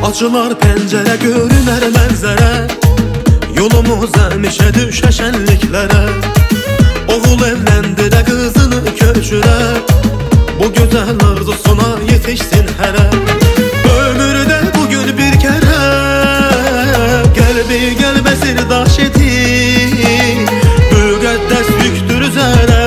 Açılar pencere, görüner mənzərə. Yolumuz əmişə düşə şənliklərə. Oğul evləndirə, qızını köçürə. Bu gözəl arzusuna yetişsin hərə. Ömürdə bugün bir kərə, qəlbi qəlbəsir daş edir. Müqəddəs yüktür üzərə,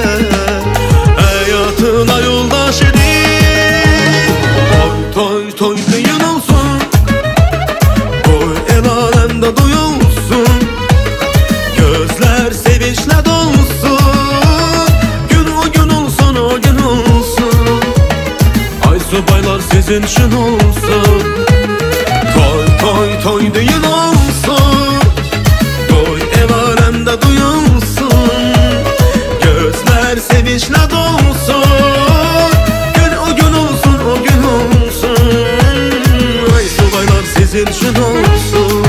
həyatına yoldaş edir. Toy toy düyün olsun, qoy el aləmdə duyulsun. Gözlər sevinçlə dolsun, gün o gün olsun, o gün olsun. Ay subaylar sizin üçün olsun. Toy toy toy düyün olsun, qoy el aləmdə duyulsun. Gözlər sevinçlə dolsun, gün o gün olsun, o gün olsun. Ay subaylar sizin üçün olsun.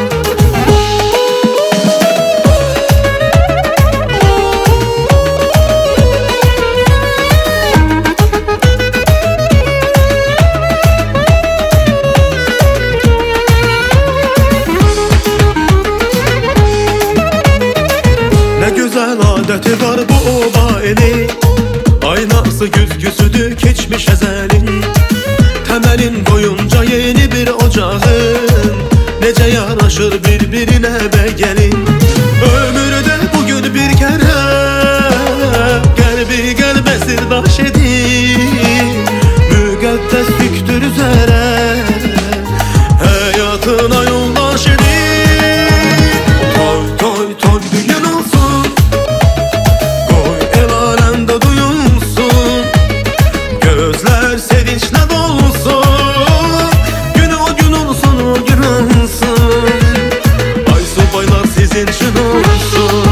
Güzel adeti var bu oba eli. Aynası güzgüsüdür keçmiş əzəlin. Təməlin boyunca yeni bir ocağın. Necə yaraşır bir-birinə bəy gəlin. Ömürdə bugün bir kərə, qəlbi qəlbəsir daş edir. Müqəddəs yüktür üzərə, həyatına yoldaş edir. Toy toy toy düyün olsun, sevinçlə dolsun, gün o gün olsun, o gün olsun. Ay subaylar sizin üçün olsun.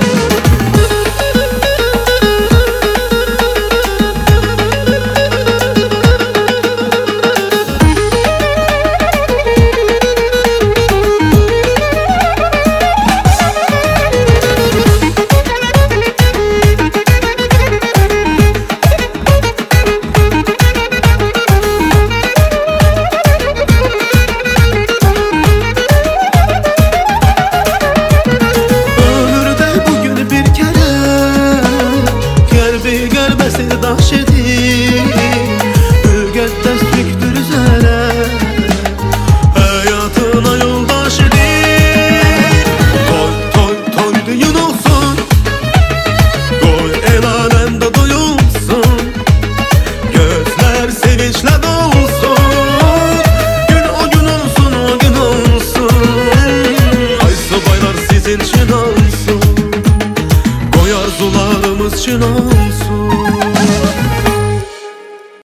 Daş edir, müqəddəs yüktür üzərə, həyatına yoldaş edir. Toy toy toy düyün olsun, qoy el aləmdə duyulsun. Gözlər sevinçlə dolsun, gün o gün olsun, o gün olsun. Ay subaylar sizin üçün olsun, qoy arzularımız üçün olsun.